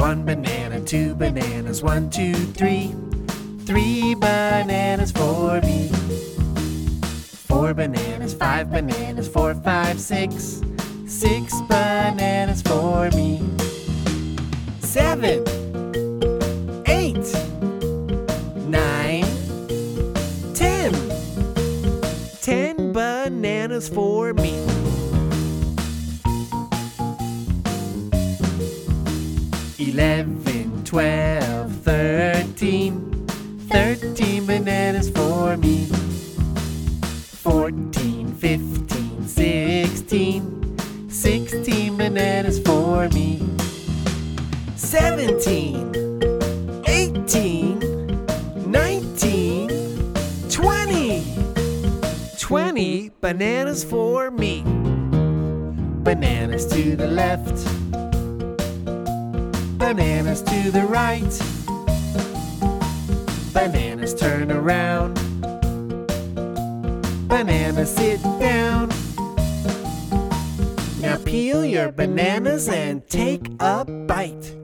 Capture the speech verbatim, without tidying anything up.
One banana, two bananas, one, two, three. Three bananas for me. Four bananas, five bananas, four, five, six. Six bananas for me. Seven, eight, nine, ten. Ten bananas for me. Eleven, twelve, thirteen. Thirteen bananas for me. Fourteen, fifteen, sixteen. Sixteen bananas for me. Seventeen, eighteen, nineteen, twenty. Twenty bananas for me. Bananas to the left. Bananas to the right. Bananas turn around. Bananas sit down. Now peel your bananas and take a bite.